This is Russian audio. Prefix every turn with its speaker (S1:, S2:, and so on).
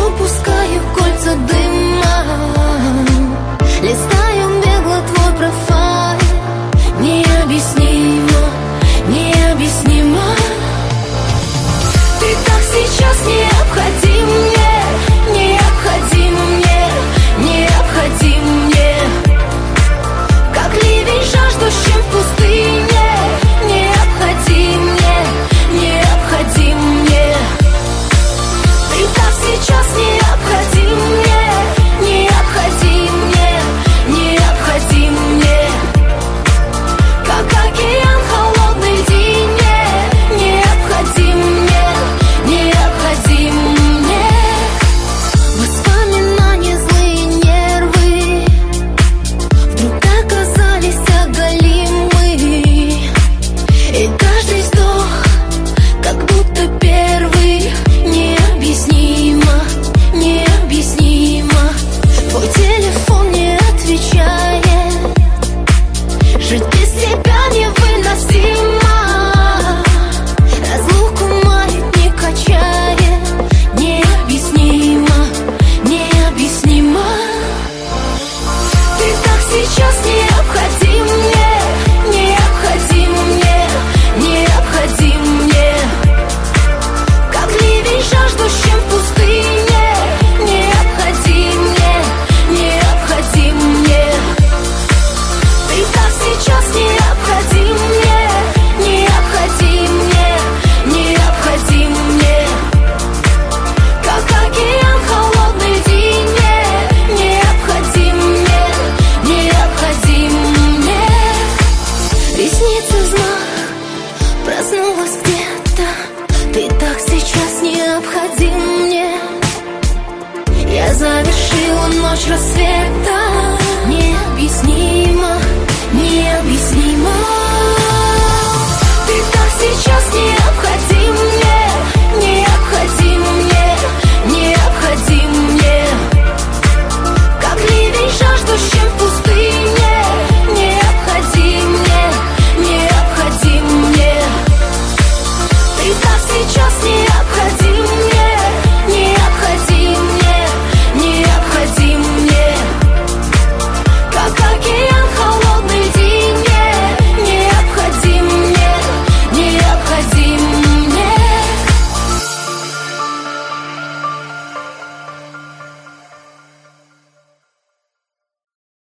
S1: пускаю кольца дыма, листаю бегло твой профайл. Необъяснимо, необъяснимо. Ты так сейчас необходим мне, необходим мне, необходим мне. Как ливень жаждущим в пустыне. Необходим мне, необходим мне. Ты так сейчас необходим мне, необходим мне, необходим мне. Как океан холодной льдине. Необходим мне, необходим мне. Воспоминания, злые нервы вдруг оказались оголимы. И каждый вздох как будто первый. Необъяснимо, необъяснимо. Твой телефон не отвечает. Жить без тебя невыносимо. Разлуку маятник качает. Необъяснимо, необъяснимо. Ты так сейчас необходим мне, необходим мне, необходим мне. Как ливень жаждущим в пустыне. Необходим мне, необходим мне. Ты так сейчас необходим мне, необходим мне, необходим мне. Как океан холодной льдине. Необходим мне, необходим мне. Ресницы взмах, проснулась где-то. Ты так сейчас необходим мне. Я завершила ночь рассвета.